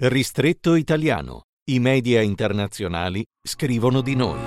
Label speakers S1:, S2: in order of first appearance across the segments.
S1: Ristretto Italiano. I media internazionali scrivono di noi.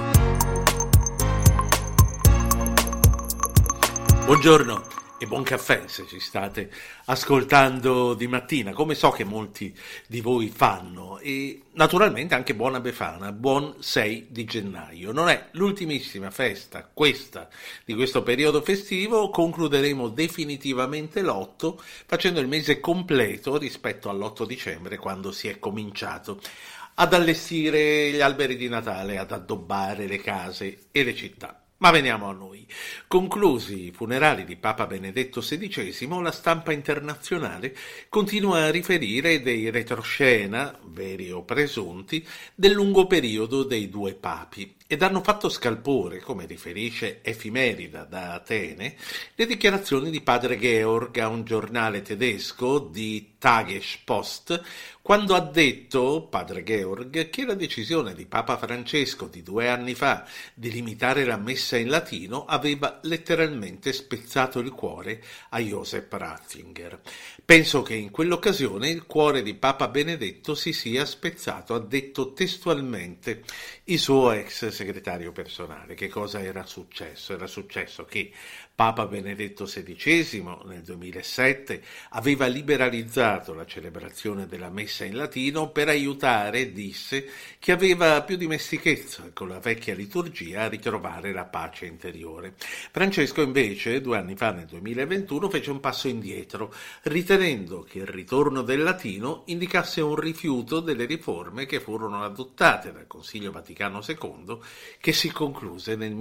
S2: Buongiorno e buon caffè se ci state ascoltando di mattina, come so che molti di voi fanno, e naturalmente anche buona Befana, buon 6 di gennaio. Non è l'ultimissima festa questa di questo periodo festivo, concluderemo definitivamente l'8 facendo il mese completo rispetto all'8 dicembre quando si è cominciato ad allestire gli alberi di Natale, ad addobbare le case e le città. Ma veniamo a noi. Conclusi i funerali di Papa Benedetto XVI, la stampa internazionale continua a riferire dei retroscena, veri o presunti, del lungo periodo dei due papi ed hanno fatto scalpore, come riferisce Efimerida da Atene, le dichiarazioni di padre Georg a un giornale tedesco di Tagespost, quando ha detto, padre Georg, che la decisione di Papa Francesco di 2 anni fa di limitare la messa in latino aveva letteralmente spezzato il cuore a Joseph Ratzinger. Penso che in quell'occasione il cuore di Papa Benedetto si sia spezzato, ha detto testualmente il suo ex segretario personale. Che cosa era successo? Era successo che Papa Benedetto XVI nel 2007 aveva liberalizzato la celebrazione della messa in latino per aiutare, disse, chi aveva più dimestichezza con la vecchia liturgia a ritrovare la pace interiore. Francesco invece, 2 anni fa nel 2021, fece un passo indietro, ritenendo che il ritorno del latino indicasse un rifiuto delle riforme che furono adottate dal Concilio Vaticano II, che si concluse nel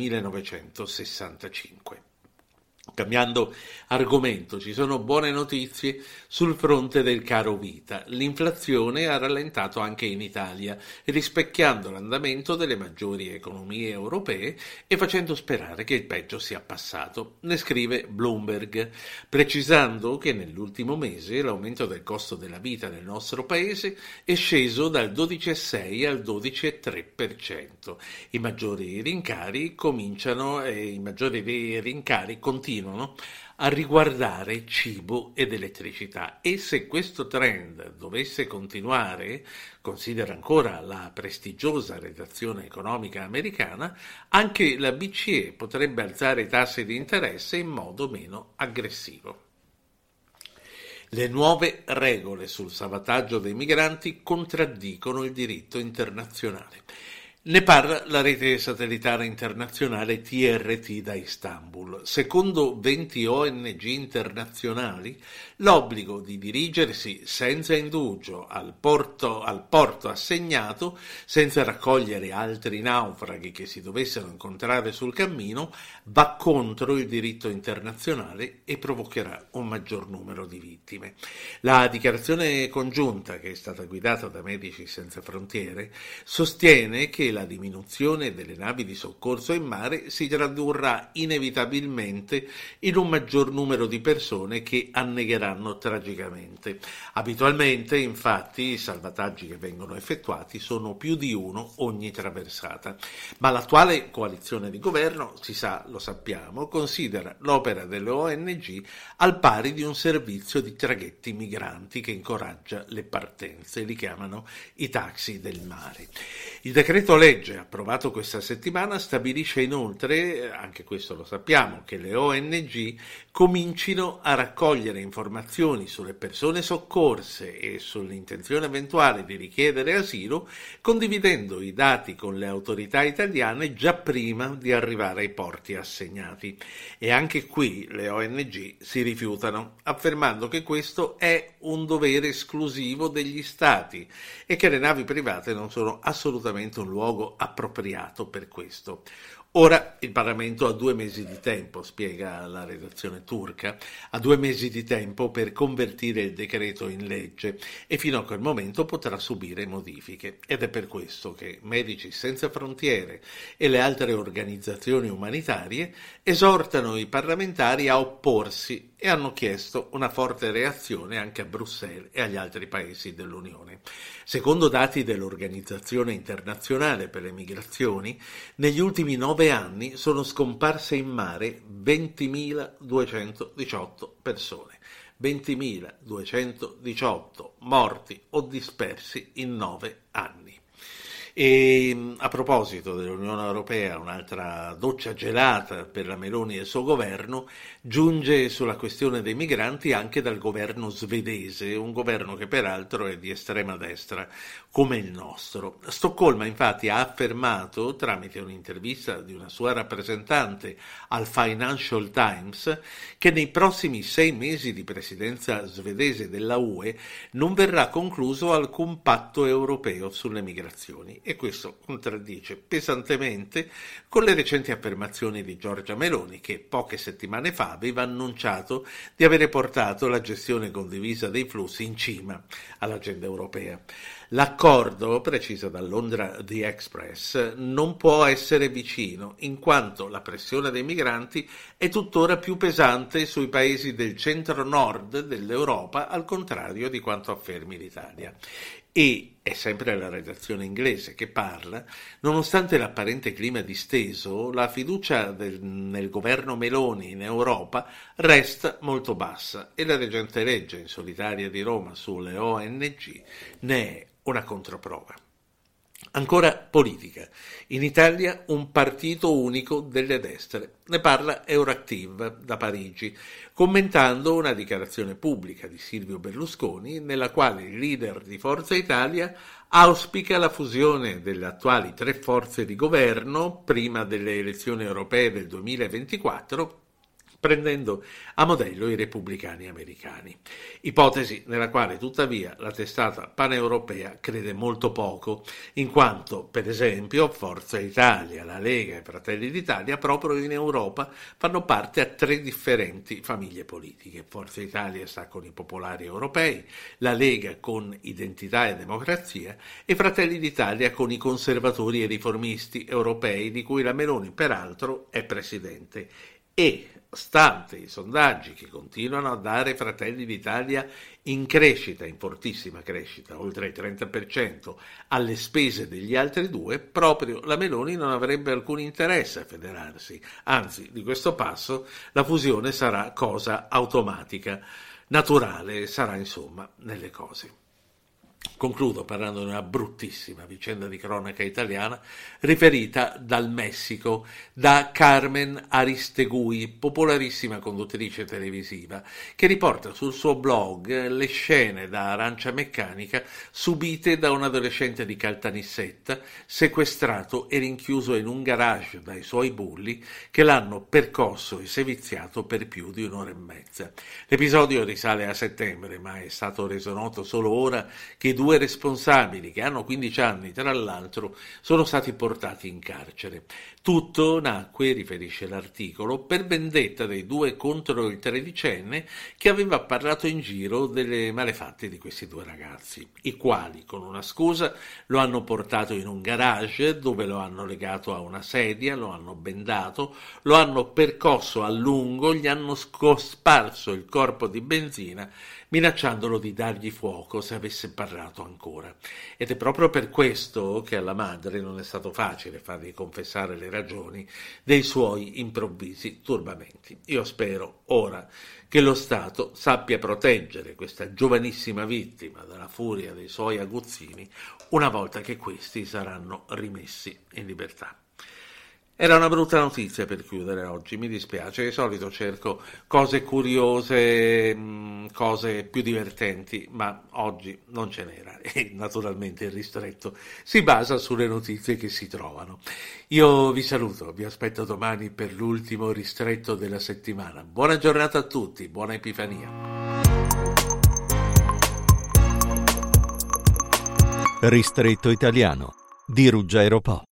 S2: 1965. Cambiando argomento, ci sono buone notizie sul fronte del caro vita. L'inflazione ha rallentato anche in Italia, rispecchiando l'andamento delle maggiori economie europee e facendo sperare che il peggio sia passato. Ne scrive Bloomberg, precisando che nell'ultimo mese l'aumento del costo della vita nel nostro paese è sceso dal 12,6 al 12,3%. I maggiori rincari continuano a riguardare cibo ed elettricità, e se questo trend dovesse continuare, considera ancora la prestigiosa redazione economica americana, anche la BCE potrebbe alzare i tassi di interesse in modo meno aggressivo. Le nuove regole sul salvataggio dei migranti contraddicono il diritto internazionale. Ne parla la rete satellitare internazionale TRT da Istanbul. Secondo 20 ONG internazionali, l'obbligo di dirigersi senza indugio al porto assegnato, senza raccogliere altri naufraghi che si dovessero incontrare sul cammino, va contro il diritto internazionale e provocherà un maggior numero di vittime. La dichiarazione congiunta, che è stata guidata da Medici Senza Frontiere, sostiene che la diminuzione delle navi di soccorso in mare si tradurrà inevitabilmente in un maggior numero di persone che annegheranno tragicamente. Abitualmente, infatti, i salvataggi che vengono effettuati sono più di uno ogni traversata, ma l'attuale coalizione di governo, si sa, lo sappiamo, considera l'opera delle ONG al pari di un servizio di traghetti migranti che incoraggia le partenze, li chiamano i taxi del mare. Il decreto legge approvato questa settimana stabilisce inoltre, anche questo lo sappiamo, che le ONG comincino a raccogliere informazioni sulle persone soccorse e sull'intenzione eventuale di richiedere asilo, condividendo i dati con le autorità italiane già prima di arrivare ai porti assegnati. E anche qui le ONG si rifiutano, affermando che questo è un dovere esclusivo degli Stati e che le navi private non sono assolutamente un luogo appropriato per questo. Ora il Parlamento ha 2 mesi di tempo, spiega la redazione turca, ha 2 mesi di tempo per convertire il decreto in legge e fino a quel momento potrà subire modifiche. Ed è per questo che Medici Senza Frontiere e le altre organizzazioni umanitarie esortano i parlamentari a opporsi e hanno chiesto una forte reazione anche a Bruxelles e agli altri paesi dell'Unione. Secondo dati dell'Organizzazione Internazionale per le Migrazioni, negli ultimi 9 anni sono scomparse in mare 20.218 persone. 20.218 morti o dispersi in 9 anni. E a proposito dell'Unione Europea, un'altra doccia gelata per la Meloni e il suo governo giunge sulla questione dei migranti anche dal governo svedese, un governo che peraltro è di estrema destra come il nostro. Stoccolma infatti ha affermato, tramite un'intervista di una sua rappresentante al Financial Times, che nei prossimi 6 mesi di presidenza svedese della UE non verrà concluso alcun patto europeo sulle migrazioni. E questo contraddice pesantemente con le recenti affermazioni di Giorgia Meloni, che poche settimane fa aveva annunciato di avere portato la gestione condivisa dei flussi in cima all'agenda europea. L'accordo, precisa da Londra The Express, non può essere vicino, in quanto la pressione dei migranti è tuttora più pesante sui paesi del centro-nord dell'Europa, al contrario di quanto affermi l'Italia. E è sempre la redazione inglese che parla, nonostante l'apparente clima disteso, la fiducia nel governo Meloni in Europa resta molto bassa e la reggente legge in solitaria di Roma sulle ONG ne è una controprova. Ancora politica. In Italia un partito unico delle destre. Ne parla Euractiv da Parigi, commentando una dichiarazione pubblica di Silvio Berlusconi nella quale il leader di Forza Italia auspica la fusione delle attuali 3 forze di governo prima delle elezioni europee del 2024, prendendo a modello i repubblicani americani. Ipotesi nella quale tuttavia la testata paneuropea crede molto poco, in quanto, per esempio, Forza Italia, la Lega e Fratelli d'Italia proprio in Europa fanno parte a 3 differenti famiglie politiche. Forza Italia sta con i popolari europei, la Lega con Identità e Democrazia e Fratelli d'Italia con i conservatori e riformisti europei, di cui la Meloni peraltro è presidente. E, stante i sondaggi che continuano a dare Fratelli d'Italia in crescita, in fortissima crescita, oltre il 30%, alle spese degli altri 2, proprio la Meloni non avrebbe alcun interesse a federarsi. Anzi, di questo passo la fusione sarà cosa automatica, naturale, sarà insomma nelle cose. Concludo parlando di una bruttissima vicenda di cronaca italiana riferita dal Messico da Carmen Aristegui, popolarissima conduttrice televisiva, che riporta sul suo blog le scene da arancia meccanica subite da un adolescente di Caltanissetta sequestrato e rinchiuso in un garage dai suoi bulli che l'hanno percosso e seviziato per più di 1 ora e mezza. L'episodio risale a settembre, ma è stato reso noto solo ora che i 2 responsabili, che hanno 15 anni tra l'altro, sono stati portati in carcere. Tutto nacque, riferisce l'articolo, per vendetta dei 2 contro il 13enne che aveva parlato in giro delle malefatte di questi 2 ragazzi, i quali, con una scusa, lo hanno portato in un garage dove lo hanno legato a una sedia, lo hanno bendato, lo hanno percosso a lungo, gli hanno sparso il corpo di benzina, minacciandolo di dargli fuoco se avesse parlato ancora. Ed è proprio per questo che alla madre non è stato facile fargli confessare le ragioni dei suoi improvvisi turbamenti. Io spero ora che lo Stato sappia proteggere questa giovanissima vittima dalla furia dei suoi aguzzini una volta che questi saranno rimessi in libertà. Era una brutta notizia per chiudere oggi, mi dispiace, di solito cerco cose curiose, cose più divertenti, ma oggi non ce n'era e naturalmente il ristretto si basa sulle notizie che si trovano. Io vi saluto, vi aspetto domani per l'ultimo ristretto della settimana. Buona giornata a tutti, buona Epifania.
S1: Ristretto italiano di Ruggero Po.